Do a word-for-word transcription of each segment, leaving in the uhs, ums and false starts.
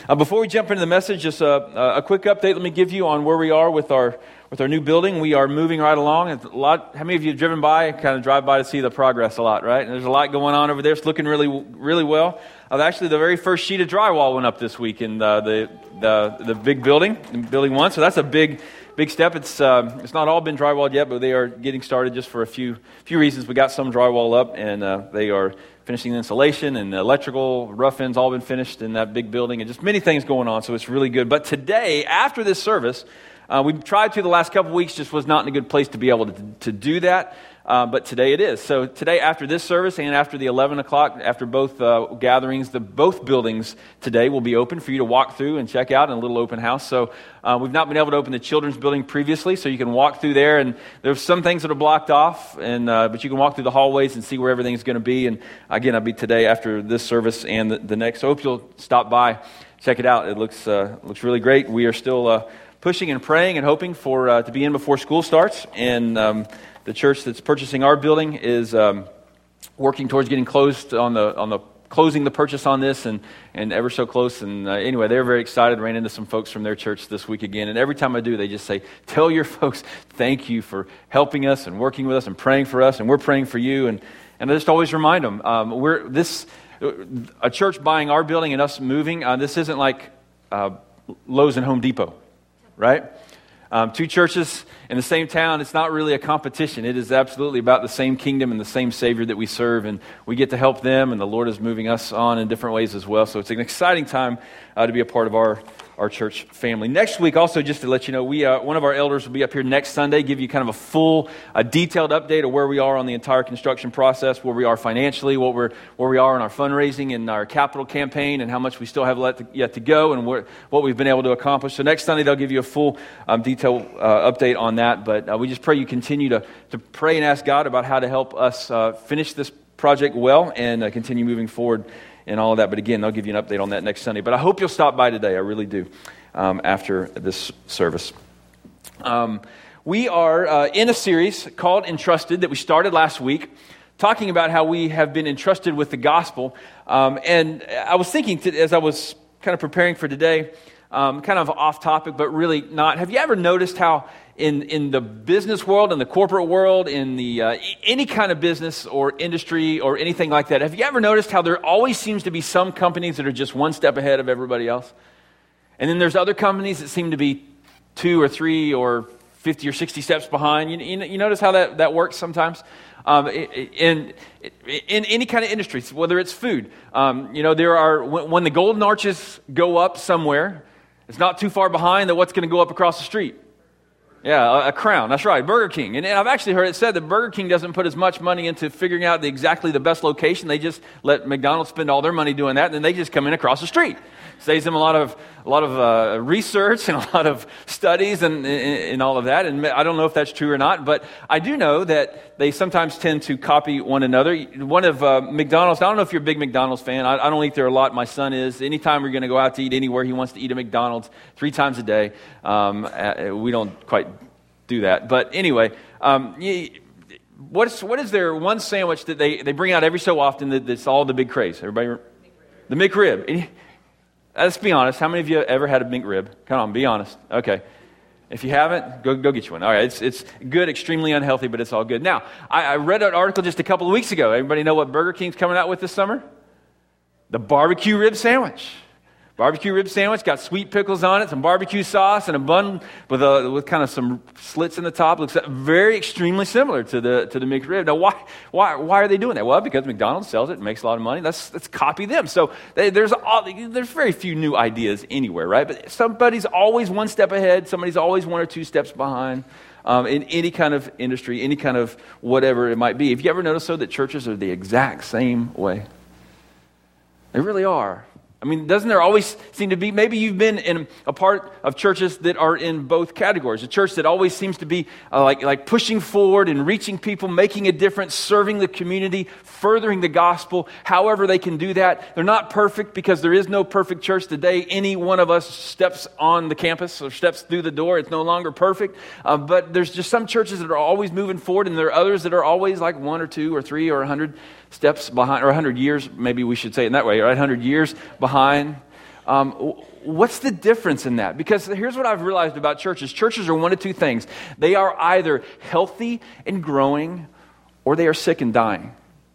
Uh, before we jump into the message, just a, a quick update. Let me give you on where we are with our with our new building. We are moving right along. It's a lot. How many of you have driven by? Kind of drive by to see the progress a lot, right? And there's a lot going on over there. It's looking really, really well. Uh, actually, the very first sheet of drywall went up this week in uh, the the the big building, in building one. So that's a big. Big step. It's uh, it's not all been drywalled yet, but they are getting started just for a few few reasons. We got some drywall up, and uh, they are finishing the insulation and the electrical, rough ends all been finished in that big building, and just many things going on, so it's really good. But today, after this service, uh, we've tried to the last couple of weeks, just was not in a good place to be able to, to do that. Uh, but today it is. So today, after this service and after the eleven o'clock, after both uh, gatherings, the both buildings today will be open for you to walk through and check out in a little open house. So uh, we've not been able to open the children's building previously, so you can walk through there. And there's some things that are blocked off, and uh, but you can walk through the hallways and see where everything's going to be. And again, I'll be today after this service and the, the next. So I hope you'll stop by, check it out. It looks uh, looks really great. We are still uh, pushing and praying and hoping for uh, to be in before school starts. And um, the church that's purchasing our building is um, working towards getting closed on the on the closing the purchase on this, and, and ever so close. And uh, anyway, they're very excited. Ran into some folks from their church this week again, and every time I do, they just say, "Tell your folks thank you for helping us and working with us and praying for us, and we're praying for you." And and I just always remind them, um, we're this a church buying our building and us moving. Uh, this isn't like uh, Lowe's and Home Depot, right? Um, two churches in the same town, it's not really a competition. It is absolutely about the same kingdom and the same Savior that we serve, and we get to help them, and the Lord is moving us on in different ways as well. So it's an exciting time uh, to be a part of our, our church family. Next week, also, just to let you know, we uh, one of our elders will be up here next Sunday, give you kind of a full, a detailed update of where we are on the entire construction process, where we are financially, what we're, where we are in our fundraising and our capital campaign, and how much we still have left to, yet to go, and where, what we've been able to accomplish. So next Sunday, they'll give you a full um, detailed uh, update on that. But uh, we just pray you continue to, to pray and ask God about how to help us uh, finish this project well and uh, continue moving forward and all of that. But again, they'll give you an update on that next Sunday. But I hope you'll stop by today. I really do, um, after this service. Um, we are uh, in a series called Entrusted that we started last week, talking about how we have been entrusted with the gospel. Um, and I was thinking, to, as I was kind of preparing for today, um, kind of off topic, but really not. Have you ever noticed how in, in the business world, in the corporate world, in the uh, any kind of business or industry or anything like that, have you ever noticed how there always seems to be some companies that are just one step ahead of everybody else? And then there's other companies that seem to be two or three or fifty or sixty steps behind. You, you, you notice how that, that works sometimes? Um, in, in any kind of industry, whether it's food. Um, you know, there are, when, when the golden arches go up somewhere, it's not too far behind that what's going to go up across the street. Yeah, a, a crown. That's right, Burger King. And, and I've actually heard it said that Burger King doesn't put as much money into figuring out the, exactly the best location. They just let McDonald's spend all their money doing that, and then they just come in across the street. Saves them a lot of a lot of uh, research and a lot of studies and, and and all of that. And I don't know if that's true or not, but I do know that they sometimes tend to copy one another. One of uh, McDonald's, I don't know if you're a big McDonald's fan. I, I don't eat there a lot. My son is. Anytime we're going to go out to eat anywhere, he wants to eat at McDonald's three times a day. Um, uh, we don't quite do that. But anyway, um, you, what's, what is their one sandwich that they, they bring out every so often that, that's all the big craze? Everybody? The McRib. Let's be honest. How many of you have ever had a McRib? Come on, be honest. Okay. If you haven't, go go get you one. All right. It's it's good, extremely unhealthy, but it's all good. Now, I, I read an article just a couple of weeks ago. Everybody know what Burger King's coming out with this summer? The barbecue rib sandwich. Barbecue rib sandwich, got sweet pickles on it, some barbecue sauce, and a bun with a, with kind of some slits in the top. Looks very extremely similar to the to the McRib. Now, why why why are they doing that? Well, because McDonald's sells it, and makes a lot of money. Let's let's copy them. So they, there's all, there's very few new ideas anywhere, right? But somebody's always one step ahead. Somebody's always one or two steps behind. Um, in any kind of industry, any kind of whatever it might be. Have you ever noticed though that churches are the exact same way? They really are. I mean, doesn't there always seem to be, maybe you've been in a part of churches that are in both categories. A church that always seems to be uh, like, like pushing forward and reaching people, making a difference, serving the community, furthering the gospel, however they can do that. They're not perfect because there is no perfect church today. Any one of us steps on the campus or steps through the door, it's no longer perfect. Uh, but there's just some churches that are always moving forward, and there are others that are always like one or two or three or a hundred steps behind, or a hundred years, maybe we should say it in that way, right? A hundred years behind. Um, what's the difference in that? Because here's what I've realized about churches. Churches are one of two things. They are either healthy and growing, or they are sick and dying.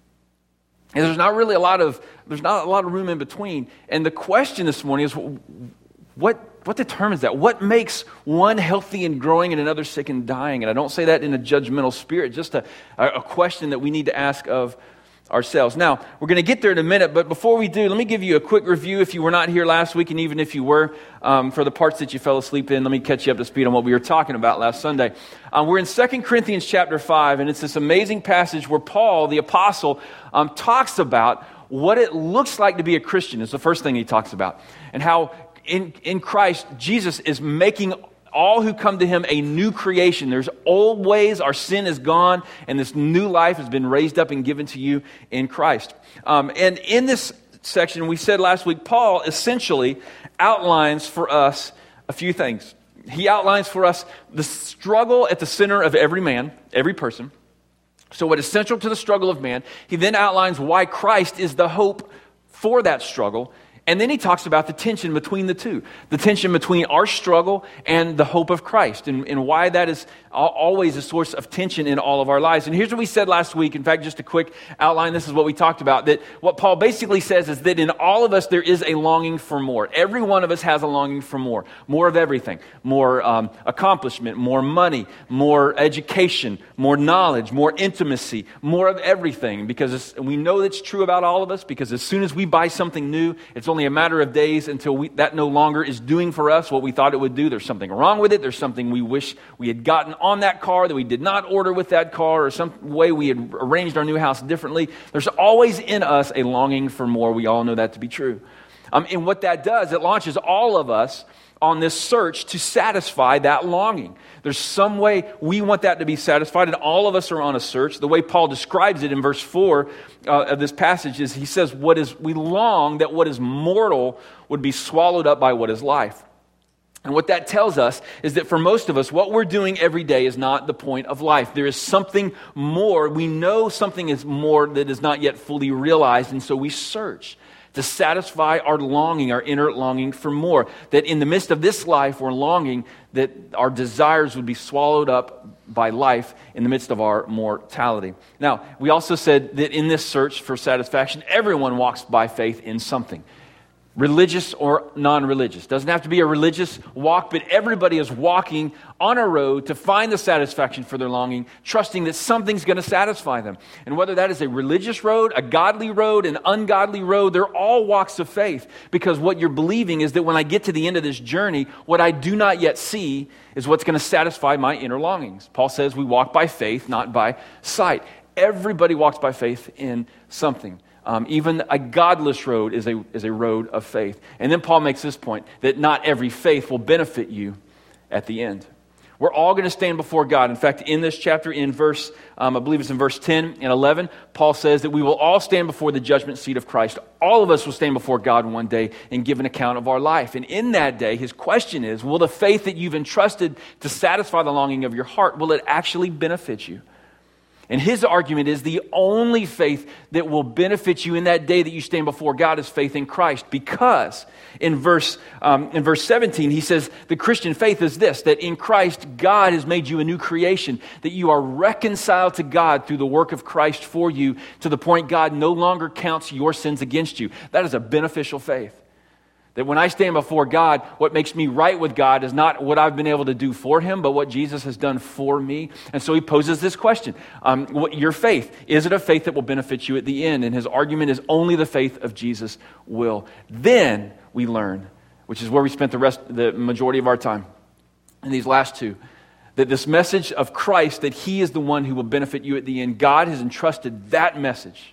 And there's not really a lot of there's not a lot of room in between. And the question this morning is, what what determines that? What makes one healthy and growing and another sick and dying? And I don't say that in a judgmental spirit, just a, a question that we need to ask of ourselves. Now, we're going to get there in a minute, but before we do, let me give you a quick review. If you were not here last week, and even if you were, um, for the parts that you fell asleep in, let me catch you up to speed on what we were talking about last Sunday. Um, we're in Second Corinthians chapter five, and it's this amazing passage where Paul, the apostle, um, talks about what it looks like to be a Christian. It's the first thing he talks about. And how in, in Christ, Jesus is making all who come to him a new creation. There's old ways, our sin is gone, and this new life has been raised up and given to you in Christ. Um, and in this section, we said last week, Paul essentially outlines for us a few things. He outlines for us the struggle at the center of every man, every person. So what is central to the struggle of man. He then outlines why Christ is the hope for that struggle. And then he talks about the tension between the two, the tension between our struggle and the hope of Christ, and, and why that is always a source of tension in all of our lives. And here's what we said last week. In fact, just a quick outline, this is what we talked about, that what Paul basically says is that in all of us there is a longing for more. Every one of us has a longing for more, more of everything, more um, accomplishment, more money, more education, more knowledge, more intimacy, more of everything, because it's, we know that's true about all of us, because as soon as we buy something new, it's only a matter of days until we, that no longer is doing for us what we thought it would do. There's something wrong with it. There's something we wish we had gotten on that car that we did not order with that car, or some way we had arranged our new house differently. There's always in us a longing for more. We all know that to be true. Um, and what that does, it launches all of us on this search to satisfy that longing. There's some way we want that to be satisfied, and all of us are on a search. The way Paul describes it in verse four uh, of this passage is he says, "What is we long that what is mortal would be swallowed up by what is life." And what that tells us is that for most of us, what we're doing every day is not the point of life. There is something more. We know something is more that is not yet fully realized, and so we search to satisfy our longing, our inner longing for more. That in the midst of this life, we're longing that our desires would be swallowed up by life in the midst of our mortality. Now, we also said that in this search for satisfaction, everyone walks by faith in something. Religious or non-religious. Doesn't have to be a religious walk, but everybody is walking on a road to find the satisfaction for their longing, trusting that something's going to satisfy them. And whether that is a religious road, a godly road, an ungodly road, they're all walks of faith, because what you're believing is that when I get to the end of this journey, what I do not yet see is what's going to satisfy my inner longings. Paul says we walk by faith, not by sight. Everybody walks by faith in something. Um, even a godless road is a is a road of faith. And then Paul makes this point, that not every faith will benefit you at the end. We're all going to stand before God. In fact, in this chapter, in verse, um, I believe it's in verse ten and eleven, Paul says that we will all stand before the judgment seat of Christ. All of us will stand before God one day and give an account of our life. And in that day, his question is, will the faith that you've entrusted to satisfy the longing of your heart, will it actually benefit you? And his argument is the only faith that will benefit you in that day that you stand before God is faith in Christ. Because in verse um, in verse seventeen, he says the Christian faith is this, that in Christ God has made you a new creation, that you are reconciled to God through the work of Christ for you, to the point God no longer counts your sins against you. That is a beneficial faith. That when I stand before God, what makes me right with God is not what I've been able to do for him, but what Jesus has done for me. And so he poses this question. Um, what, your faith, is it a faith that will benefit you at the end? And his argument is only the faith of Jesus will. Then we learn, which is where we spent the rest, the majority of our time in these last two, that this message of Christ, that he is the one who will benefit you at the end, God has entrusted that message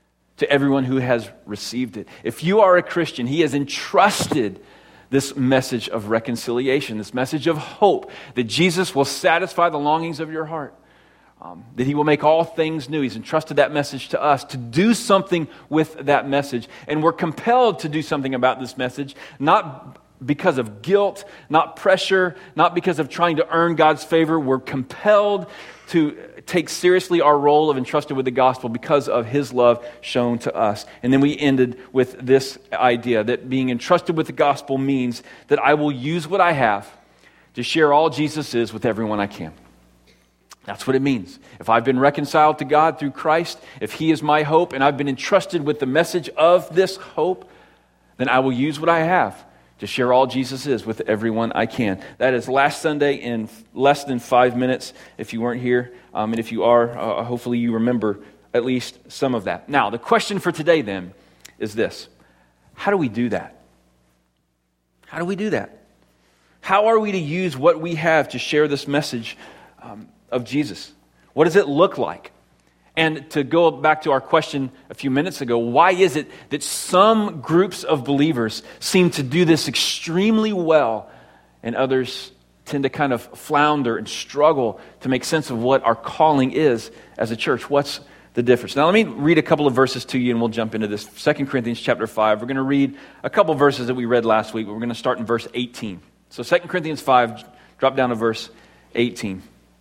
to everyone who has received it. If you are a Christian, he has entrusted this message of reconciliation, this message of hope, that Jesus will satisfy the longings of your heart, um, that he will make all things new. He's entrusted that message to us to do something with that message. And we're compelled to do something about this message, not because of guilt, not pressure, not because of trying to earn God's favor. We're compelled to take seriously our role of entrusted with the gospel because of his love shown to us. And then we ended with this idea that being entrusted with the gospel means that I will use what I have to share all Jesus is with everyone I can. That's what it means. If I've been reconciled to God through Christ, if he is my hope, and I've been entrusted with the message of this hope, then I will use what I have to share all Jesus is with everyone I can. That is last Sunday in less than five minutes, if you weren't here. Um, and if you are, uh, hopefully you remember at least some of that. Now, the question for today then is this. How do we do that? How do we do that? How are we to use what we have to share this message um, of Jesus? What does it look like? And to go back to our question a few minutes ago, why is it that some groups of believers seem to do this extremely well and others tend to kind of flounder and struggle to make sense of what our calling is as a church? What's the difference? Now let me read a couple of verses to you and we'll jump into this. Second Corinthians chapter five. We're going to read a couple of verses that we read last week, but we're going to start in verse eighteen. So Second Corinthians five, drop down to verse eighteen.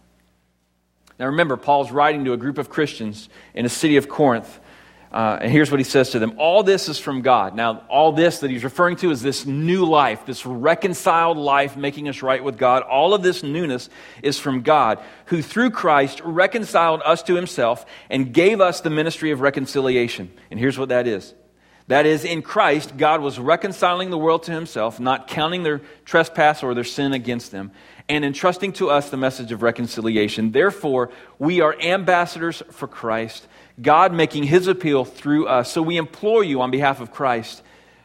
Now remember, Paul's writing to a group of Christians in the city of Corinth. Uh, and here's what he says to them. All this is from God. Now, all this that he's referring to is this new life, this reconciled life making us right with God. All of this newness is from God, who through Christ reconciled us to himself and gave us the ministry of reconciliation. And here's what that is. That is, in Christ, God was reconciling the world to himself, not counting their trespass or their sin against them, and entrusting to us the message of reconciliation. Therefore, we are ambassadors for Christ, God making his appeal through us. So we implore you on behalf of Christ,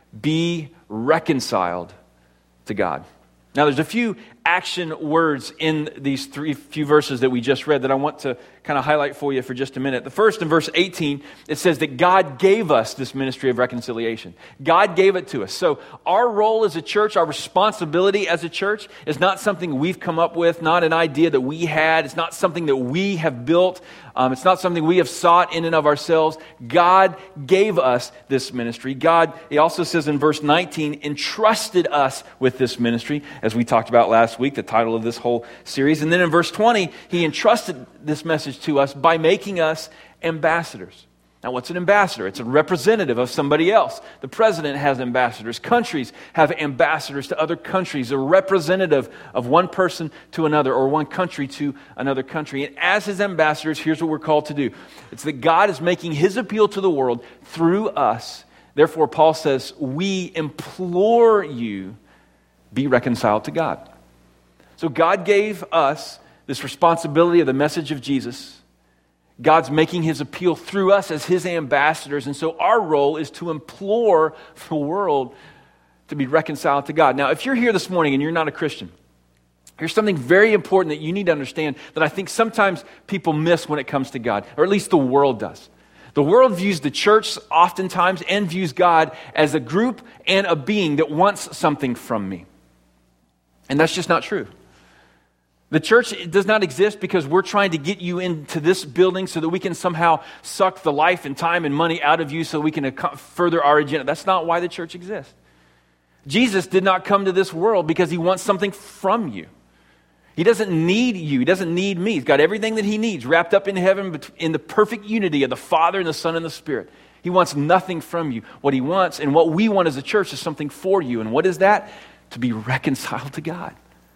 be reconciled to God. Now, there's a few action words in these three few verses that we just read that I want to kind of highlight for you for just a minute. The first, in verse eighteen, it says that God gave us this ministry of reconciliation. God gave it to us. So our role as a church, our responsibility as a church is not something we've come up with, not an idea that we had. It's not something that we have built. Um, it's not something we have sought in and of ourselves. God gave us this ministry. God, he also says in verse nineteen, entrusted us with this ministry, as we talked about last week, the title of this whole series. And then in verse twenty, he entrusted this message to us by making us ambassadors. Now, what's an ambassador? It's a representative of somebody else. The president has ambassadors. Countries have ambassadors to other countries, a representative of one person to another or one country to another country. And as his ambassadors, here's what we're called to do. It's that God is making his appeal to the world through us. Therefore, Paul says, we implore you, be reconciled to God. So God gave us this responsibility of the message of Jesus. God's making his appeal through us as his ambassadors. And so our role is to implore the world to be reconciled to God. Now, if you're here this morning and you're not a Christian, here's something very important that you need to understand that I think sometimes people miss when it comes to God, or at least the world does. The world views the church oftentimes and views God as a group and a being that wants something from me. And that's just not true. The church does not exist because we're trying to get you into this building so that we can somehow suck the life and time and money out of you so we can further our agenda. That's not why the church exists. Jesus did not come to this world because he wants something from you. He doesn't need you. He doesn't need me. He's got everything that he needs wrapped up in heaven in the perfect unity of the Father and the Son and the Spirit. He wants nothing from you. What he wants and what we want as a church is something for you. And what is that? To be reconciled to God.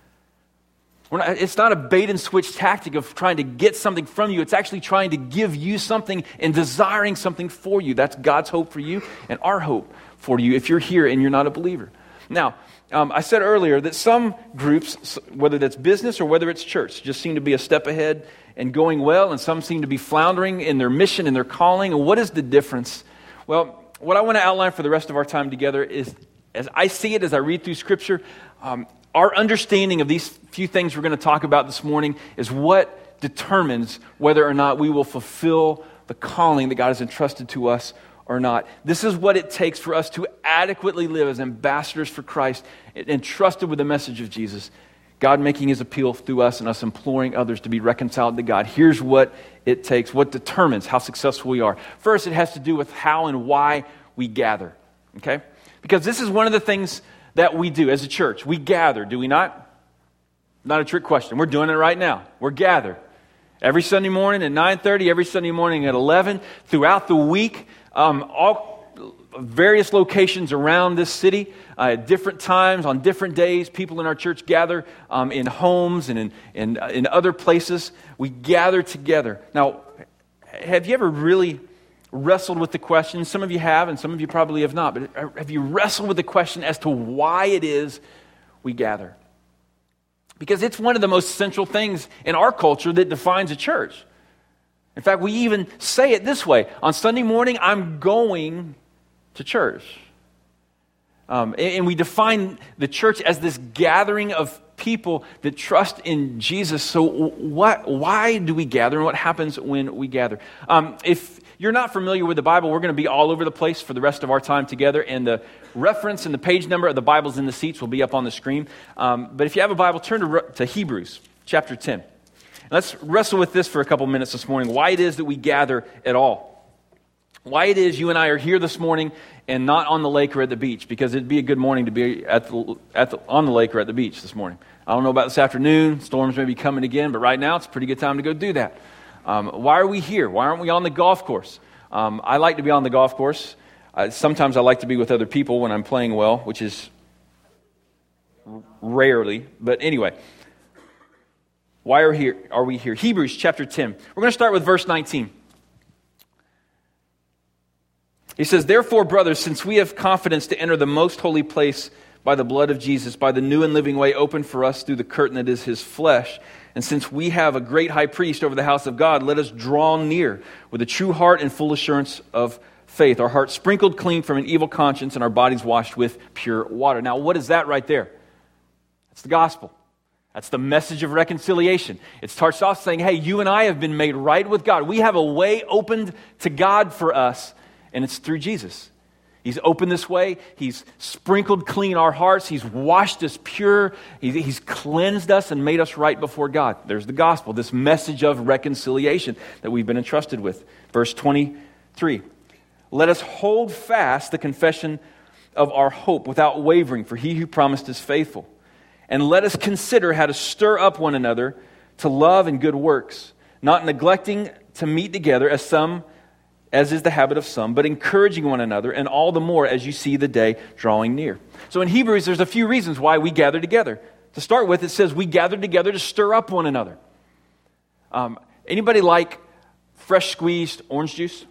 We're not, it's not a bait and switch tactic of trying to get something from you. It's actually trying to give you something and desiring something for you. That's God's hope for you and our hope for you if you're here and you're not a believer. Now, um, I said earlier that some groups, whether that's business or whether it's church, just seem to be a step ahead and going well, and some seem to be floundering in their mission and their calling. And what is the difference? Well, what I want to outline for the rest of our time together is, as I see it, as I read through Scripture, um, our understanding of these few things we're going to talk about this morning is what determines whether or not we will fulfill the calling that God has entrusted to us or not. This is what it takes for us to adequately live as ambassadors for Christ, entrusted with the message of Jesus. God making his appeal through us and us imploring others to be reconciled to God. Here's what it takes, what determines how successful we are. First, it has to do with how and why we gather, okay? Because this is one of the things that we do as a church. We gather, do we not? Not a trick question. We're doing it right now. We're gathered. Every Sunday morning at nine thirty, every Sunday morning at eleven, throughout the week, um, all various locations around this city, uh, at different times, on different days, people in our church gather um, in homes and in, in, uh, in other places. We gather together. Now, have you ever really wrestled with the question? Some of you have, and some of you probably have not, but have you wrestled with the question as to why it is we gather? Because it's one of the most central things in our culture that defines a church. In fact, we even say it this way: on Sunday morning, I'm going to church. Um, and we define the church as this gathering of people that trust in Jesus. So what, why do we gather, and what happens when we gather? Um, if you're not familiar with the Bible, we're going to be all over the place for the rest of our time together, and the reference and the page number of the Bibles in the seats will be up on the screen. Um, but if you have a Bible, turn to, to Hebrews chapter ten. And let's wrestle with this for a couple minutes this morning, why it is that we gather at all. Why it is you and I are here this morning and not on the lake or at the beach, because it'd be a good morning to be at the, at the, on the lake or at the beach this morning. I don't know about this afternoon. Storms may be coming again, but right now it's a pretty good time to go do that. Um, why are we here? Why aren't we on the golf course? Um, I like to be on the golf course. Uh, sometimes I like to be with other people when I'm playing well, which is rarely. But anyway, why are, here, are we here? Hebrews chapter ten. We're going to start with verse nineteen. He says, "Therefore, brothers, since we have confidence to enter the most holy place by the blood of Jesus, by the new and living way opened for us through the curtain that is his flesh, and since we have a great high priest over the house of God, let us draw near with a true heart and full assurance of faith, our hearts sprinkled clean from an evil conscience and our bodies washed with pure water." Now, what is that right there? That's the gospel. That's the message of reconciliation. It starts off saying, hey, you and I have been made right with God. We have a way opened to God for us, and it's through Jesus. He's opened this way. He's sprinkled clean our hearts. He's washed us pure. He's, he's cleansed us and made us right before God. There's the gospel, this message of reconciliation that we've been entrusted with. Verse twenty-three, "Let us hold fast the confession of our hope without wavering, for he who promised is faithful. And let us consider how to stir up one another to love and good works, not neglecting to meet together as some as is the habit of some, but encouraging one another, and all the more as you see the day drawing near." So in Hebrews, there's a few reasons why we gather together. To start with, it says we gather together to stir up one another. Um, anybody like fresh squeezed orange juice?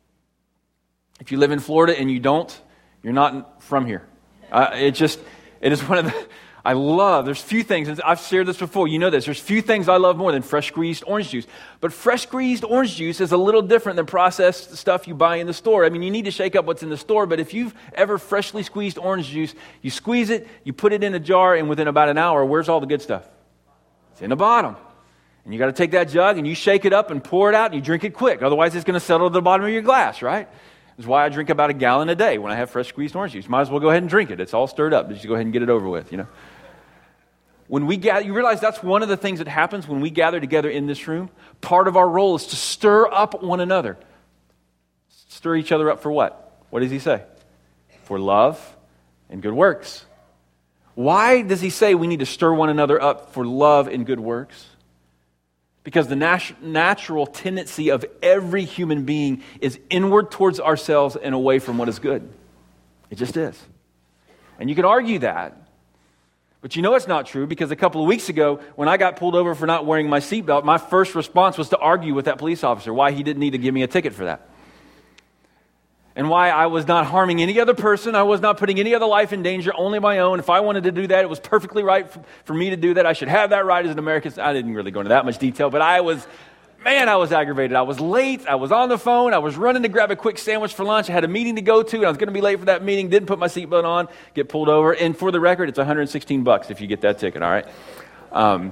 If you live in Florida and you don't, you're not from here. Uh, it just, it is one of the... I love, there's few things, and I've shared this before, you know this, there's few things I love more than fresh squeezed orange juice. But fresh squeezed orange juice is a little different than processed stuff you buy in the store. I mean, you need to shake up what's in the store, but if you've ever freshly squeezed orange juice, you squeeze it, you put it in a jar, and within about an hour, where's all the good stuff? It's in the bottom. And you got to take that jug, and you shake it up and pour it out, and you drink it quick. Otherwise, it's going to settle to the bottom of your glass, right? That's why I drink about a gallon a day when I have fresh squeezed orange juice. Might as well go ahead and drink it. It's all stirred up. Just go ahead and get it over with, you know. When we gather, you realize that's one of the things that happens when we gather together in this room. Part of our role is to stir up one another. Stir each other up for what? What does he say? For love and good works. Why does he say we need to stir one another up for love and good works? Because the nat- natural tendency of every human being is inward towards ourselves and away from what is good. It just is. And you can argue that. But you know it's not true, because a couple of weeks ago, when I got pulled over for not wearing my seatbelt, my first response was to argue with that police officer why he didn't need to give me a ticket for that. And why I was not harming any other person. I was not putting any other life in danger, only my own. If I wanted to do that, it was perfectly right for, for me to do that. I should have that right as an American. I didn't really go into that much detail, but I was... Man, I was aggravated. I was late. I was on the phone. I was running to grab a quick sandwich for lunch. I had a meeting to go to, and I was going to be late for that meeting. Didn't put my seatbelt on. Get pulled over. And for the record, it's one hundred sixteen bucks if you get that ticket, all right? Um,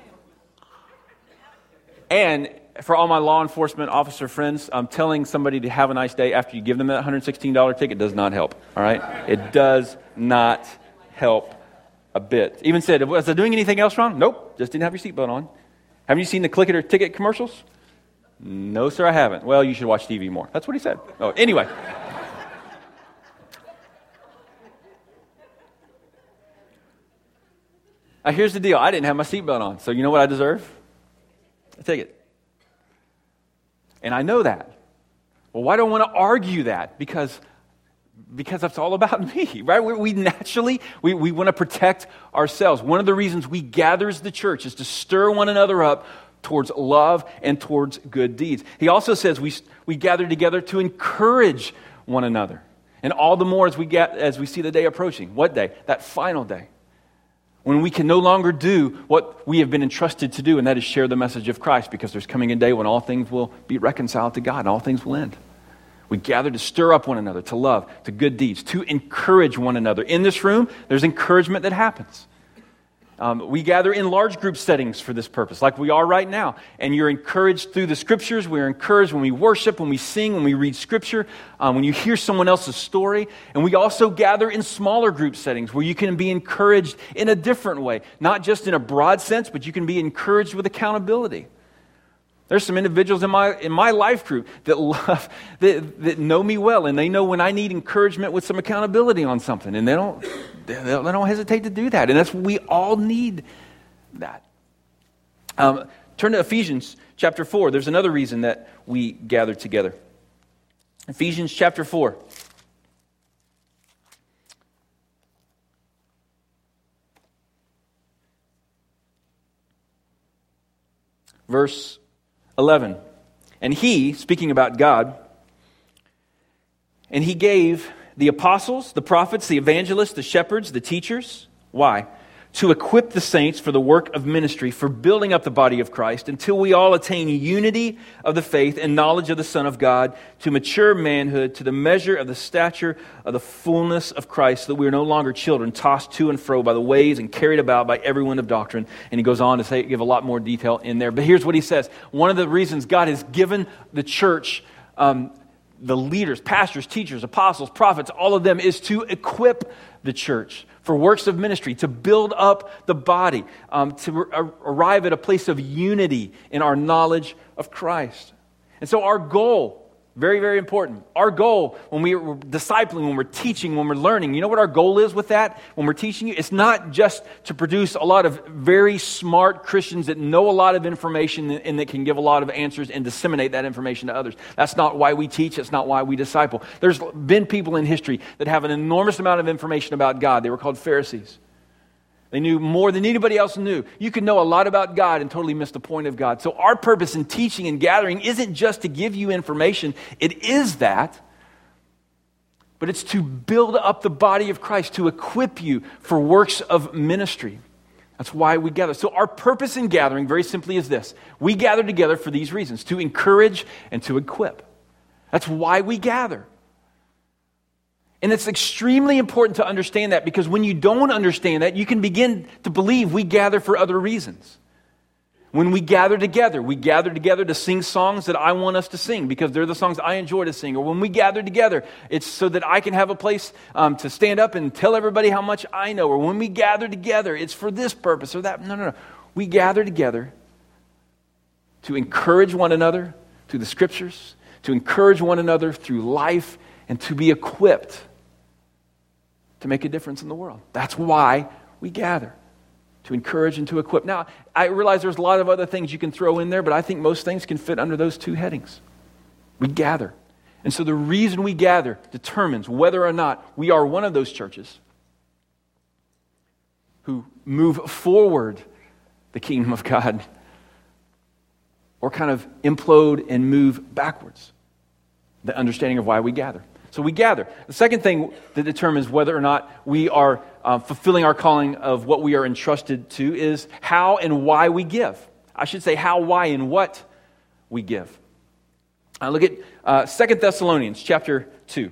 and for all my law enforcement officer friends, I'm telling somebody to have a nice day after you give them that one hundred sixteen dollars ticket does not help, all right? It does not help a bit. Even said, was I doing anything else wrong? Nope, just didn't have your seatbelt on. Haven't you seen the click it or ticket commercials? No, sir, I haven't. Well, you should watch T V more. That's what he said. Oh, anyway. Now, here's the deal. I didn't have my seatbelt on, so you know what I deserve? A ticket. And I know that. Well, why do I want to argue that? Because Because that's all about me, right? We, we naturally, we, we want to protect ourselves. One of the reasons we gather as the church is to stir one another up towards love and towards good deeds. He also says we, we gather together to encourage one another. And all the more as we get, as we see the day approaching. What day? That final day. When we can no longer do what we have been entrusted to do, and that is share the message of Christ, because there's coming a day when all things will be reconciled to God and all things will end. We gather to stir up one another, to love, to good deeds, to encourage one another. In this room, there's encouragement that happens. Um, we gather in large group settings for this purpose, like we are right now. And you're encouraged through the Scriptures. We're encouraged when we worship, when we sing, when we read Scripture, um, when you hear someone else's story. And we also gather in smaller group settings where you can be encouraged in a different way. Not just in a broad sense, but you can be encouraged with accountability. There's some individuals in my in my life group that love that, that know me well, and they know when I need encouragement with some accountability on something, and they don't they don't, they don't hesitate to do that. And that's we all need that. Um, turn to Ephesians chapter four. There's another reason that we gather together. Ephesians chapter four. Verse eleven. And he, speaking about God, and he gave the apostles, the prophets, the evangelists, the shepherds, the teachers. Why? To equip the saints for the work of ministry, for building up the body of Christ, until we all attain unity of the faith and knowledge of the Son of God, to mature manhood, to the measure of the stature of the fullness of Christ, so that we are no longer children, tossed to and fro by the waves and carried about by every wind of doctrine. And he goes on to say, give a lot more detail in there. But here's what he says. One of the reasons God has given the church, um, the leaders, pastors, teachers, apostles, prophets, all of them, is to equip the church for works of ministry, to build up the body, um, to ar- arrive at a place of unity in our knowledge of Christ. And so our goal, very, very important, our goal when we are discipling, when we're teaching, when we're learning, you know what our goal is with that? When we're teaching you, it's not just to produce a lot of very smart Christians that know a lot of information and that can give a lot of answers and disseminate that information to others. That's not why we teach. It's not why we disciple. There's been people in history that have an enormous amount of information about God. They were called Pharisees. They knew more than anybody else knew. You can know a lot about God and totally miss the point of God. So our purpose in teaching and gathering isn't just to give you information. It is that. But it's to build up the body of Christ, to equip you for works of ministry. That's why we gather. So our purpose in gathering, very simply, is this. We gather together for these reasons, to encourage and to equip. That's why we gather. And it's extremely important to understand that, because when you don't understand that, you can begin to believe we gather for other reasons. When we gather together, we gather together to sing songs that I want us to sing because they're the songs I enjoy to sing. Or when we gather together, it's so that I can have a place um, to stand up and tell everybody how much I know. Or when we gather together, it's for this purpose or that. No, no, no. We gather together to encourage one another through the Scriptures, to encourage one another through life, and to be equipped to make a difference in the world. That's why we gather, to encourage and to equip. Now, I realize there's a lot of other things you can throw in there, but I think most things can fit under those two headings. We gather. And so the reason we gather determines whether or not we are one of those churches who move forward the kingdom of God or kind of implode and move backwards. The understanding of why we gather. So we gather. The second thing that determines whether or not we are uh, fulfilling our calling of what we are entrusted to is how and why we give. I should say how, why, and what we give. Uh, look at uh, Second Thessalonians chapter two.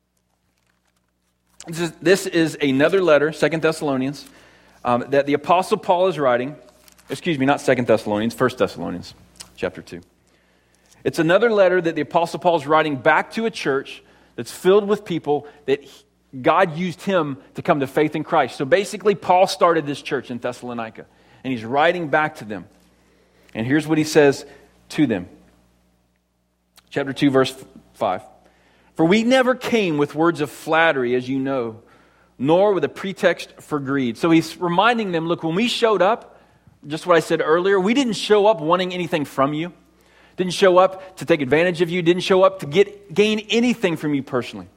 This is, this is another letter, Second Thessalonians, um, that the Apostle Paul is writing. Excuse me, not Second Thessalonians, First Thessalonians chapter two. It's another letter that the Apostle Paul is writing back to a church that's filled with people that God used him to come to faith in Christ. So basically, Paul started this church in Thessalonica, and he's writing back to them. And here's what he says to them. Chapter two, verse five. For we never came with words of flattery, as you know, nor with a pretext for greed. So he's reminding them, look, when we showed up, just what I said earlier, we didn't show up wanting anything from you. didn't show up to take advantage of you, didn't show up to get gain anything from you personally.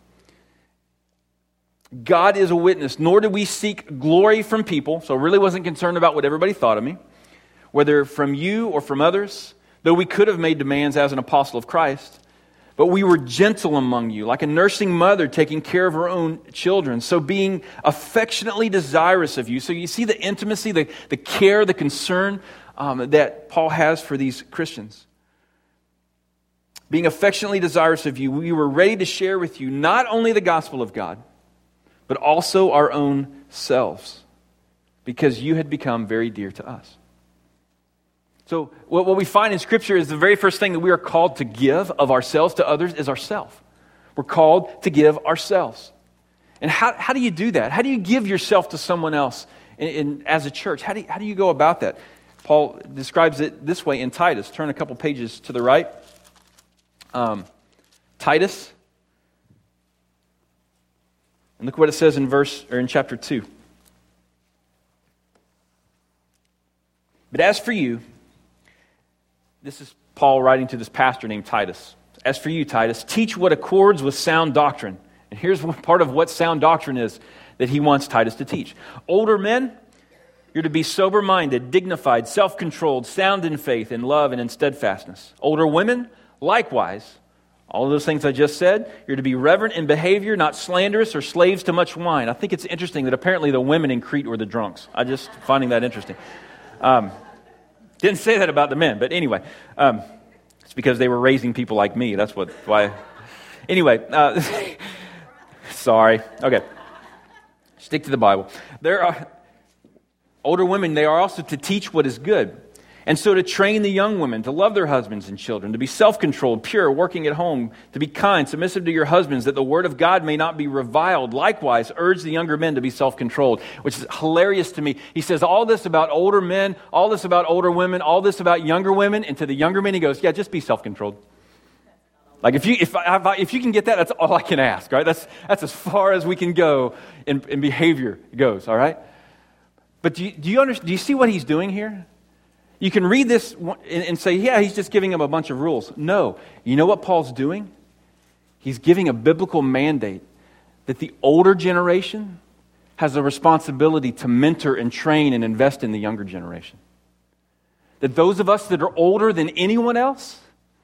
God is a witness, nor did we seek glory from people, so really wasn't concerned about what everybody thought of me, whether from you or from others, though we could have made demands as an apostle of Christ. But we were gentle among you, like a nursing mother taking care of her own children. So being affectionately desirous of you. So you see the intimacy, the, the care, the concern um, that Paul has for these Christians. Being affectionately desirous of you, we were ready to share with you not only the gospel of God, but also our own selves, because you had become very dear to us. So what we find in Scripture is the very first thing that we are called to give of ourselves to others is ourselves. We're called to give ourselves. And how, how do you do that? How do you give yourself to someone else in, in, as a church? How do, you, how do you go about that? Paul describes it this way in Titus. Turn a couple pages to the right. Um, Titus. And look what it says in verse or in chapter two. But as for you, this is Paul writing to this pastor named Titus. As for you, Titus, teach what accords with sound doctrine. And here's part of what sound doctrine is that he wants Titus to teach. Older men, you're to be sober-minded, dignified, self-controlled, sound in faith, in love, and in steadfastness. Older women, likewise, all of those things I just said, you're to be reverent in behavior, not slanderous or slaves to much wine. I think it's interesting that apparently the women in Crete were the drunks. I just finding that interesting. Um, didn't say that about the men, but anyway, um, it's because they were raising people like me. That's what why. Anyway, uh, sorry. Okay, stick to the Bible. There are older women. They are also to teach what is good. And so to train the young women to love their husbands and children, to be self-controlled, pure, working at home, to be kind, submissive to your husbands, that the word of God may not be reviled. Likewise, urge the younger men to be self-controlled, which is hilarious to me. He says all this about older men, all this about older women, all this about younger women, and to the younger men he goes, yeah, just be self-controlled. Like if you if I, if you can get that, that's all I can ask, right? That's that's as far as we can go in, in behavior goes, all right? But do you, do you understand? Do you see what he's doing here? You can read this and say, yeah, he's just giving them a bunch of rules. No. You know what Paul's doing? He's giving a biblical mandate that the older generation has a responsibility to mentor and train and invest in the younger generation. That those of us that are older than anyone else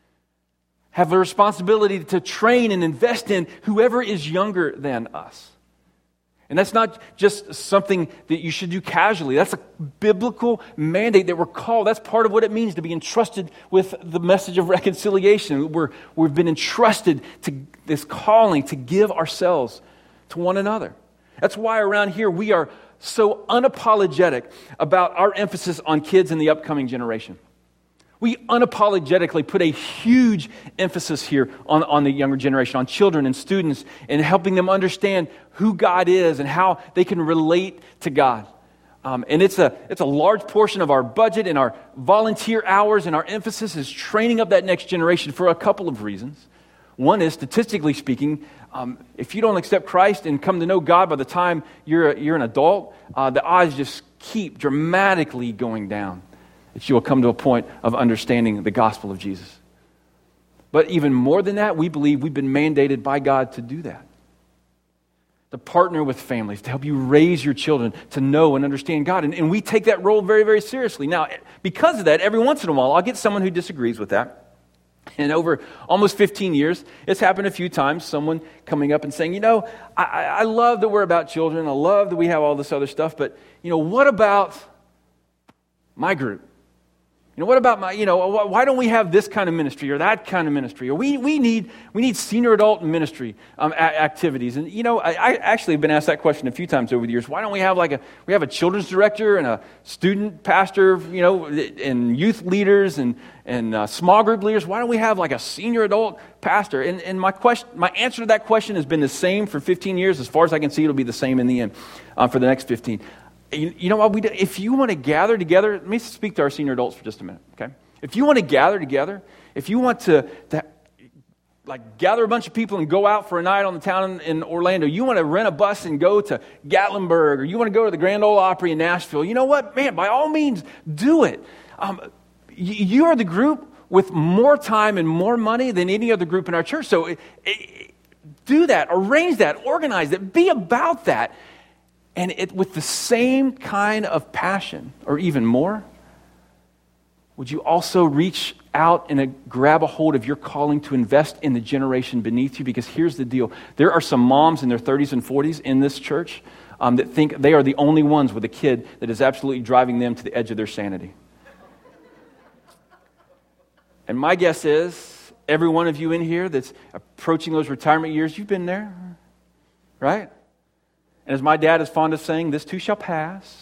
have a responsibility to train and invest in whoever is younger than us. And that's not just something that you should do casually. That's a biblical mandate that we're called. That's part of what it means to be entrusted with the message of reconciliation. We're, we've been entrusted to this calling to give ourselves to one another. That's why around here we are so unapologetic about our emphasis on kids in the upcoming generation. We unapologetically put a huge emphasis here on, on the younger generation, on children and students, and helping them understand who God is and how they can relate to God. Um, and it's a it's a large portion of our budget and our volunteer hours, and our emphasis is training up that next generation for a couple of reasons. One is, statistically speaking, um, if you don't accept Christ and come to know God by the time you're a, you're an adult, uh, the odds just keep dramatically going down that you will come to a point of understanding the gospel of Jesus. But even more than that, we believe we've been mandated by God to do that. To partner with families, to help you raise your children to know and understand God. And, and we take that role very, very seriously. Now, because of that, every once in a while, I'll get someone who disagrees with that. And over almost fifteen years, it's happened a few times, someone coming up and saying, you know, I, I love that we're about children. I love that we have all this other stuff. But, you know, what about my group? You know, what about my, you know, why don't we have this kind of ministry or that kind of ministry? Or we we need we need senior adult ministry um, a- activities. And, you know, I, I actually have been asked that question a few times over the years. Why don't we have like a, we have a children's director and a student pastor, you know, and youth leaders and, and uh, small group leaders? Why don't we have like a senior adult pastor? And, and my question, my answer to that question has been the same for fifteen years. As far as I can see, it'll be the same in the end uh, for the next fifteen. You, you know what? We do, if you want to gather together, let me speak to our senior adults for just a minute, okay? If you want to gather together, if you want to, to like gather a bunch of people and go out for a night on the town in, in Orlando, you want to rent a bus and go to Gatlinburg, or you want to go to the Grand Ole Opry in Nashville, you know what? Man, by all means, do it. Um, you, you are the group with more time and more money than any other group in our church. So it, it, do that, arrange that, organize it, be about that. And it with the same kind of passion, or even more, would you also reach out and uh, grab a hold of your calling to invest in the generation beneath you? Because here's the deal. There are some moms in their thirties and forties in this church um, that think they are the only ones with a kid that is absolutely driving them to the edge of their sanity. And my guess is, every one of you in here that's approaching those retirement years, you've been there, right? And as my dad is fond of saying, this too shall pass.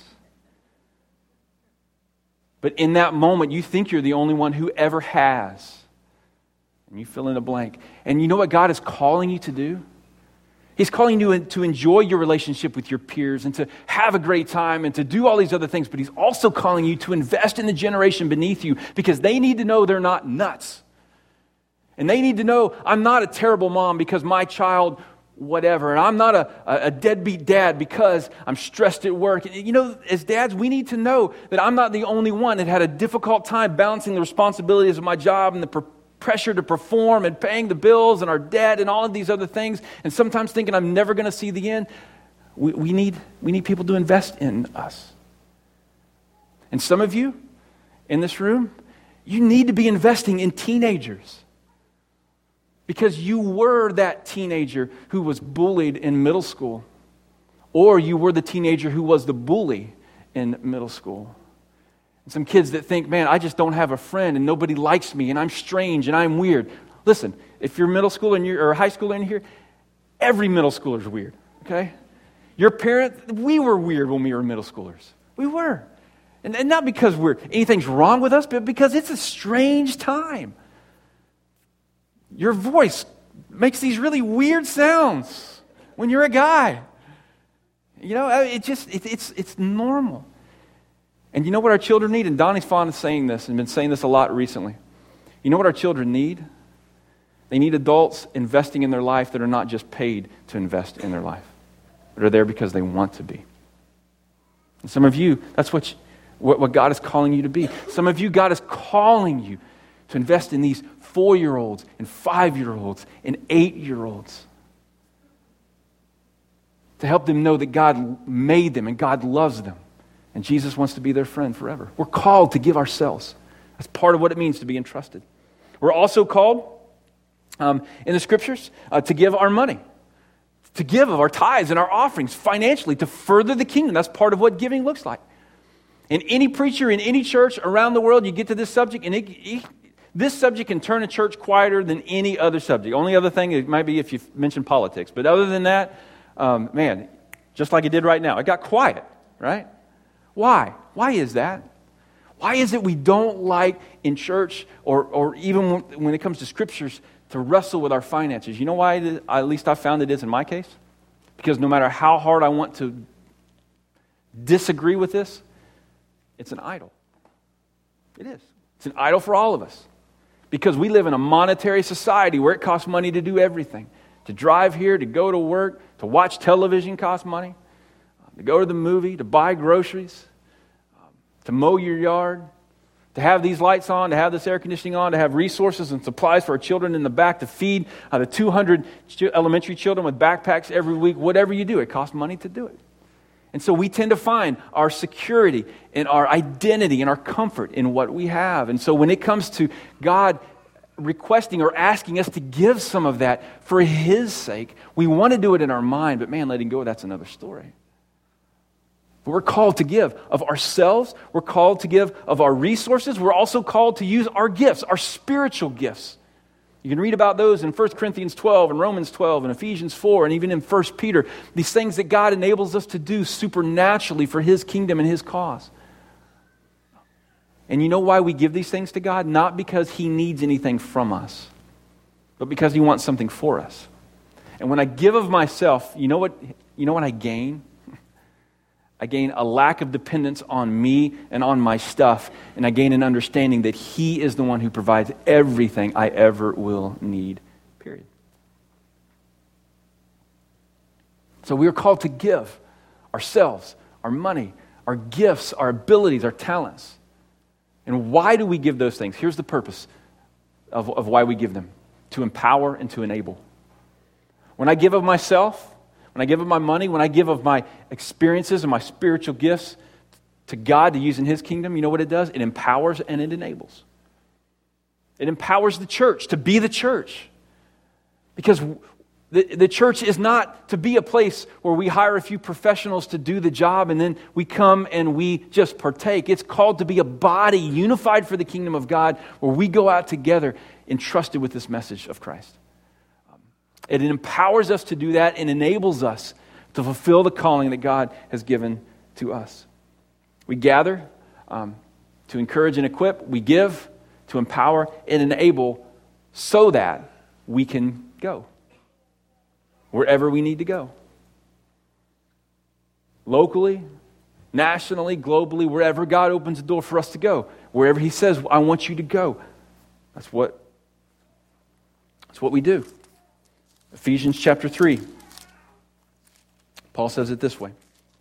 But in that moment, you think you're the only one who ever has. And you fill in a blank. And you know what God is calling you to do? He's calling you to enjoy your relationship with your peers and to have a great time and to do all these other things. But He's also calling you to invest in the generation beneath you, because they need to know they're not nuts. And they need to know, I'm not a terrible mom because my child whatever, and I'm not a, a deadbeat dad because I'm stressed at work. You know, as dads, we need to know that I'm not the only one that had a difficult time balancing the responsibilities of my job and the pr- pressure to perform and paying the bills and our debt and all of these other things, and sometimes thinking I'm never going to see the end. We, we need we need people to invest in us. And some of you in this room, you need to be investing in teenagers. Because you were that teenager who was bullied in middle school. Or you were the teenager who was the bully in middle school. And some kids that think, man, I just don't have a friend and nobody likes me and I'm strange and I'm weird. Listen, if you're middle schooler and you're, or high schooler in here, every middle schooler is weird, okay? Your parents, we were weird when we were middle schoolers. We were. And, and not because we're anything's wrong with us, but because it's a strange time. Your voice makes these really weird sounds when you're a guy. You know, it just, it, it's it's normal. And you know what our children need? And Donnie's fond of saying this and been saying this a lot recently. You know what our children need? They need adults investing in their life that are not just paid to invest in their life, but are there because they want to be. And some of you, that's what, you, what, what God is calling you to be. Some of you, God is calling you to invest in these four-year-olds and five-year-olds and eight-year-olds. To help them know that God made them and God loves them. And Jesus wants to be their friend forever. We're called to give ourselves. That's part of what it means to be entrusted. We're also called um, in the Scriptures uh, to give our money. To give of our tithes and our offerings financially to further the kingdom. That's part of what giving looks like. And any preacher in any church around the world, you get to this subject, and it, it, this subject can turn a church quieter than any other subject. Only other thing, it might be if you mention politics. But other than that, um, man, just like it did right now, it got quiet, right? Why? Why is that? Why is it we don't like in church, or, or even when it comes to scriptures, to wrestle with our finances? You know why, it is, at least I found it is in my case? Because no matter how hard I want to disagree with this, it's an idol. It is. It's an idol for all of us. Because we live in a monetary society where it costs money to do everything. To drive here, to go to work, to watch television costs money. To go to the movie, to buy groceries, to mow your yard, to have these lights on, to have this air conditioning on, to have resources and supplies for our children in the back, to feed uh, the two hundred ch- elementary children with backpacks every week. Whatever you do, it costs money to do it. And so we tend to find our security and our identity and our comfort in what we have. And so when it comes to God requesting or asking us to give some of that for His sake, we want to do it in our mind, but man, letting go, that's another story. But we're called to give of ourselves. We're called to give of our resources. We're also called to use our gifts, our spiritual gifts. You can read about those in First Corinthians twelve and Romans twelve and Ephesians four and even in First Peter. These things that God enables us to do supernaturally for His kingdom and His cause. And you know why we give these things to God? Not because He needs anything from us, but because He wants something for us. And when I give of myself, you know what, you know what I gain? I gain a lack of dependence on me and on my stuff, and I gain an understanding that He is the one who provides everything I ever will need, period. So we are called to give ourselves, our money, our gifts, our abilities, our talents. And why do we give those things? Here's the purpose. of, of why we give them, to empower and to enable. When I give of myself, when I give of my money, when I give of my experiences and my spiritual gifts to God to use in His kingdom, you know what it does? It empowers and it enables. It empowers the church to be the church. Because the, the church is not to be a place where we hire a few professionals to do the job and then we come and we just partake. It's called to be a body unified for the kingdom of God, where we go out together entrusted with this message of Christ. It empowers us to do that and enables us to fulfill the calling that God has given to us. We gather um, to encourage and equip. We give to empower and enable so that we can go wherever we need to go. Locally, nationally, globally, wherever God opens the door for us to go. Wherever He says, I want you to go. That's what, that's what we do. Ephesians chapter three. Paul says it this way.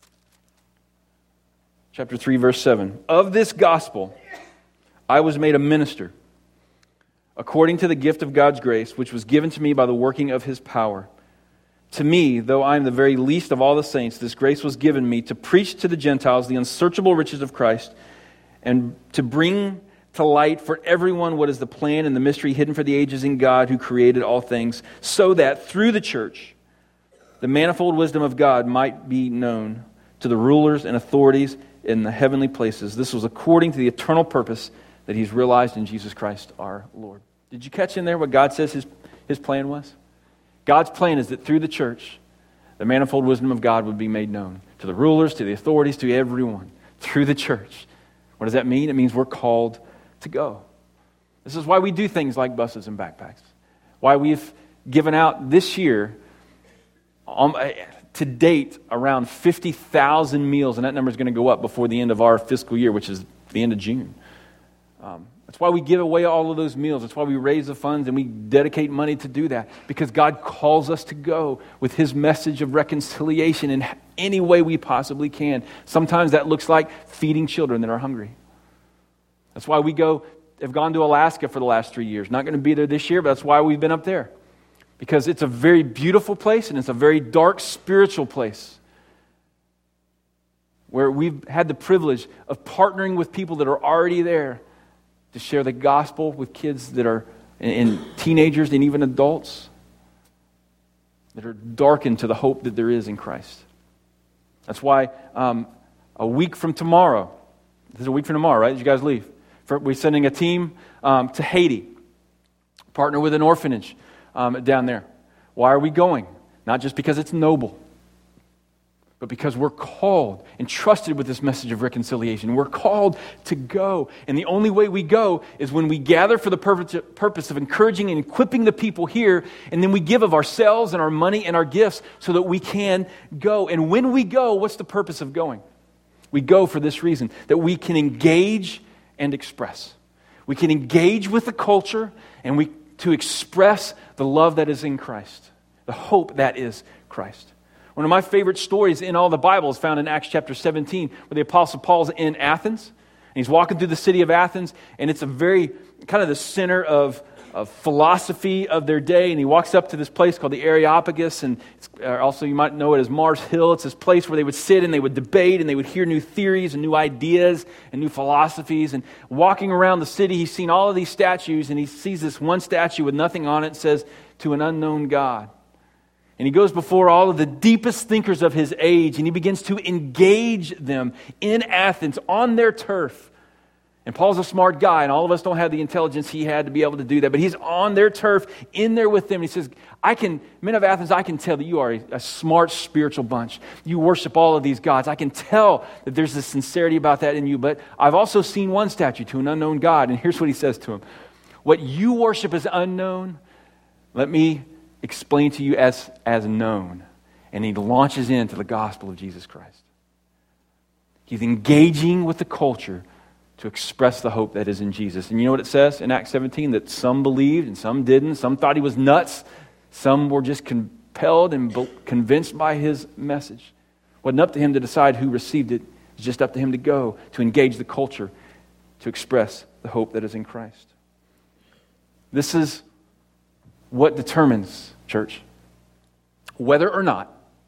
Chapter three, verse seven. Of this gospel I was made a minister, according to the gift of God's grace, which was given to me by the working of His power. To me, though I am the very least of all the saints, this grace was given me to preach to the Gentiles the unsearchable riches of Christ, and to bring to light for everyone what is the plan and the mystery hidden for the ages in God who created all things, so that through the church the manifold wisdom of God might be known to the rulers and authorities in the heavenly places. This was according to the eternal purpose that He's realized in Jesus Christ our Lord. Did you catch in there what God says His, his plan was? God's plan is that through the church the manifold wisdom of God would be made known to the rulers, to the authorities, to everyone. Through the church. What does that mean? It means we're called to go. This is why we do things like buses and backpacks. Why we've given out this year, um, to date, around fifty thousand meals, and that number is going to go up before the end of our fiscal year, which is the end of June. Um, that's why we give away all of those meals. That's why we raise the funds and we dedicate money to do that, because God calls us to go with His message of reconciliation in any way we possibly can. Sometimes that looks like feeding children that are hungry. That's why we go, have gone to Alaska for the last three years. Not going to be there this year, but that's why we've been up there. Because it's a very beautiful place and it's a very dark spiritual place, where we've had the privilege of partnering with people that are already there to share the gospel with kids that are, and teenagers and even adults that are darkened to the hope that there is in Christ. That's why um, a week from tomorrow, this is a week from tomorrow, right? Did you guys leave? For, we're sending a team um, to Haiti, partner with an orphanage um, down there. Why are we going? Not just because it's noble, but because we're called and trusted with this message of reconciliation. We're called to go. And the only way we go is when we gather for the purpose of encouraging and equipping the people here, and then we give of ourselves and our money and our gifts so that we can go. And when we go, what's the purpose of going? We go for this reason, that we can engage and express. We can engage with the culture and we to express the love that is in Christ, the hope that is Christ. One of my favorite stories in all the Bible is found in Acts chapter seventeen, where the Apostle Paul's in Athens, and he's walking through the city of Athens, and it's a very, kind of the center of, of philosophy of their day, and he walks up to this place called the Areopagus, and it's, uh, also you might know it as Mars Hill. It's this place where they would sit and they would debate, and they would hear new theories and new ideas and new philosophies, and walking around the city, he's seen all of these statues, and he sees this one statue with nothing on it. It says, "To an unknown God." And he goes before all of the deepest thinkers of his age, and he begins to engage them in Athens on their turf. And Paul's a smart guy, and all of us don't have the intelligence he had to be able to do that. But he's on their turf, in there with them. And he says, I can, men of Athens, I can tell that you are a, a smart spiritual bunch. You worship all of these gods. I can tell that there's this sincerity about that in you. But I've also seen one statue, to an unknown God. And here's what he says to him. What you worship as unknown, let me explain to you as, as known. And he launches into the gospel of Jesus Christ. He's engaging with the culture to express the hope that is in Jesus. And you know what it says in Acts seventeen? That some believed and some didn't. Some thought he was nuts. Some were just compelled and be- convinced by his message. It wasn't up to him to decide who received it. It's just up to him to go, to engage the culture, to express the hope that is in Christ. This is what determines, church, whether or not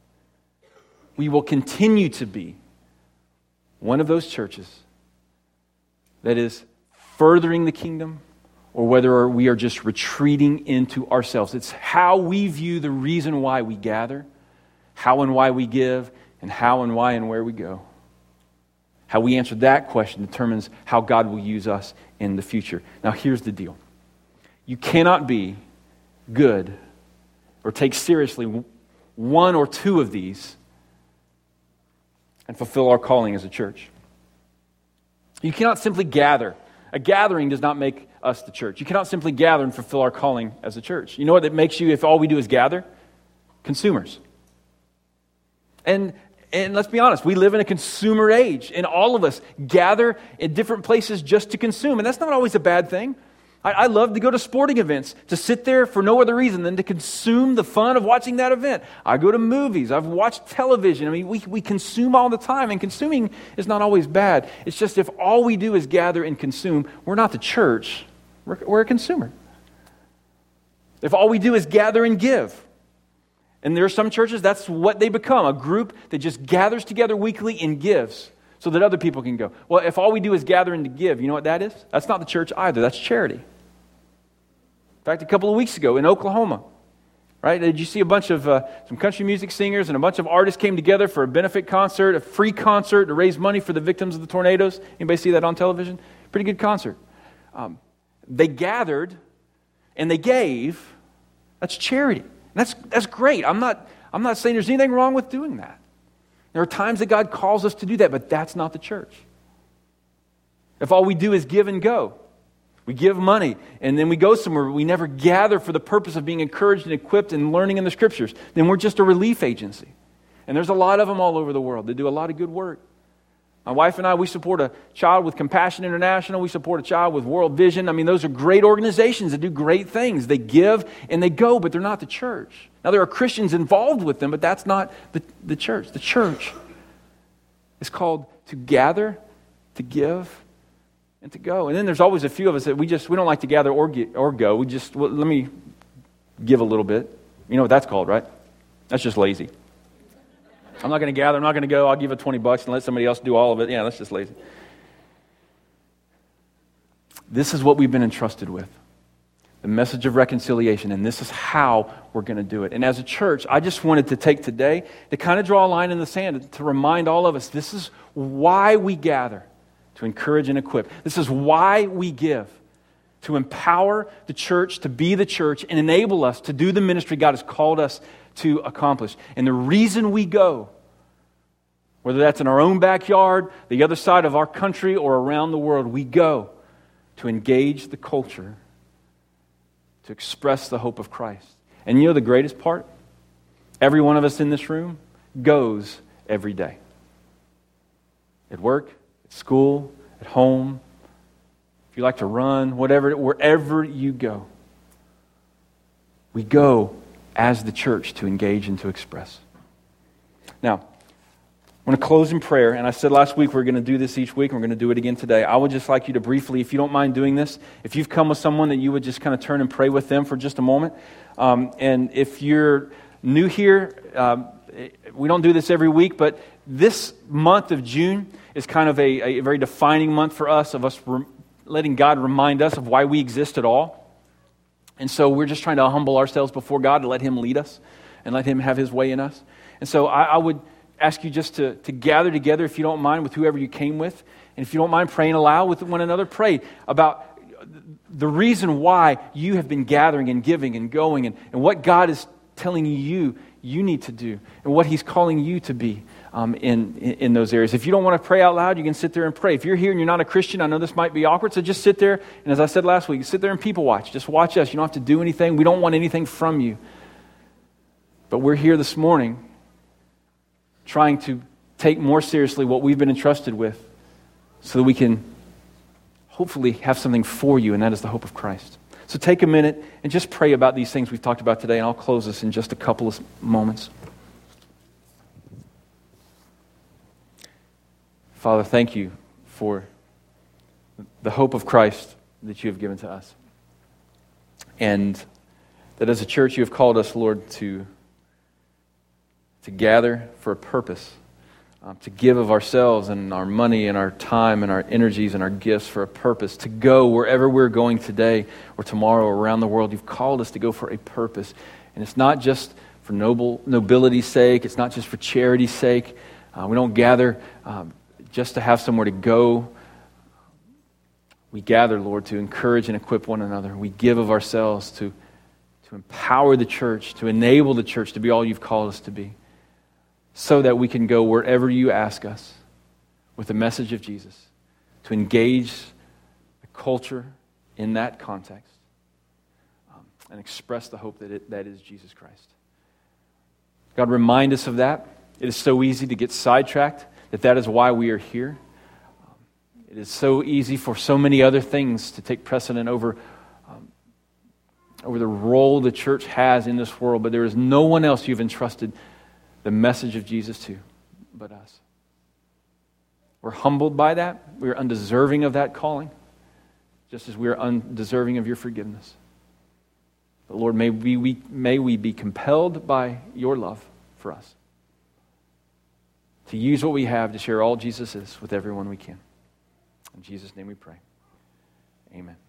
we will continue to be one of those churches that is furthering the kingdom, or whether we are just retreating into ourselves. It's how we view the reason why we gather, how and why we give, and how and why and where we go. How we answer that question determines how God will use us in the future. Now, here's the deal. You cannot be good or take seriously one or two of these and fulfill our calling as a church. You cannot simply gather. A gathering does not make us the church. You cannot simply gather and fulfill our calling as a church. You know what it makes you if all we do is gather? Consumers. And and let's be honest, we live in a consumer age, and all of us gather in different places just to consume, and that's not always a bad thing. I, I love to go to sporting events, to sit there for no other reason than to consume the fun of watching that event. I go to movies, I've watched television. I mean, we, we consume all the time, and consuming is not always bad. It's just if all we do is gather and consume, we're not the church, we're, we're a consumer. If all we do is gather and give, and there are some churches, that's what they become, a group that just gathers together weekly and gives so that other people can go. Well, if all we do is gather and to give, you know what that is? That's not the church either. That's charity. In fact, a couple of weeks ago in Oklahoma, right, did you see a bunch of uh, some country music singers and a bunch of artists came together for a benefit concert, a free concert to raise money for the victims of the tornadoes? Anybody see that on television? Pretty good concert. Um, they gathered and they gave. That's charity. That's that's great. I'm not I'm not saying there's anything wrong with doing that. There are times that God calls us to do that, but that's not the church. If all we do is give and go, we give money and then we go somewhere, we never gather for the purpose of being encouraged and equipped and learning in the Scriptures, then we're just a relief agency. And there's a lot of them all over the world that do a lot of good work. My wife and I, we support a child with Compassion International. We support a child with World Vision. I mean, those are great organizations that do great things. They give and they go, but they're not the church. Now, there are Christians involved with them, but that's not the, the church. The church is called to gather, to give, and to go. And then there's always a few of us that we just, we don't like to gather or, get, or go. We just, well, let me give a little bit. You know what that's called, right? That's just lazy. I'm not going to gather. I'm not going to go. I'll give it twenty bucks and let somebody else do all of it. Yeah, that's just lazy. This is what we've been entrusted with. The message of reconciliation. And this is how we're going to do it. And as a church, I just wanted to take today to kind of draw a line in the sand to remind all of us this is why we gather, to encourage and equip. This is why we give, to empower the church to be the church and enable us to do the ministry God has called us to accomplish. And the reason we go, whether that's in our own backyard, the other side of our country, or around the world, we go to engage the culture, to express the hope of Christ. And you know the greatest part? Every one of us in this room goes every day. At work, at school, at home, if you like to run, whatever, wherever you go. We go as the church to engage and to express. Now, I'm going to close in prayer, and I said last week we're going to do this each week, and we're going to do it again today. I would just like you to briefly, if you don't mind doing this, if you've come with someone, that you would just kind of turn and pray with them for just a moment. Um, and if you're new here, um, we don't do this every week, but this month of June is kind of a, a very defining month for us, of us re- letting God remind us of why we exist at all. And so we're just trying to humble ourselves before God to let Him lead us and let Him have His way in us. And so I, I would ask you just to, to gather together, if you don't mind, with whoever you came with. And if you don't mind praying aloud with one another, pray about the reason why you have been gathering and giving and going, and, and what God is telling you you need to do, and what He's calling you to be um, in, in those areas. If you don't want to pray out loud, you can sit there and pray. If you're here and you're not a Christian, I know this might be awkward, so just sit there, and as I said last week, sit there and people watch. Just watch us. You don't have to do anything. We don't want anything from you. But we're here this morning trying to take more seriously what we've been entrusted with, so that we can hopefully have something for you, and that is the hope of Christ. So take a minute and just pray about these things we've talked about today, and I'll close this in just a couple of moments. Father, thank you for the hope of Christ that you have given to us. And that as a church you have called us, Lord, to, to gather for a purpose, um, to give of ourselves and our money and our time and our energies and our gifts for a purpose, to go wherever we're going today or tomorrow or around the world. You've called us to go for a purpose. And it's not just for noble nobility's sake. It's not just for charity's sake. Uh, we don't gather um, just to have somewhere to go. We gather, Lord, to encourage and equip one another. We give of ourselves to, to empower the church, to enable the church to be all you've called us to be, so that we can go wherever you ask us with the message of Jesus, to engage the culture in that context um, and express the hope that it, that is Jesus Christ. God, remind us of that. It is so easy to get sidetracked, that that is why we are here. Um, it is so easy for so many other things to take precedent over, um, over the role the church has in this world, but there is no one else you've entrusted the message of Jesus to but us. We're humbled by that. We are undeserving of that calling, just as we are undeserving of your forgiveness. But Lord, may we, we, may we be compelled by your love for us to use what we have to share all Jesus is with everyone we can. In Jesus' name we pray. Amen.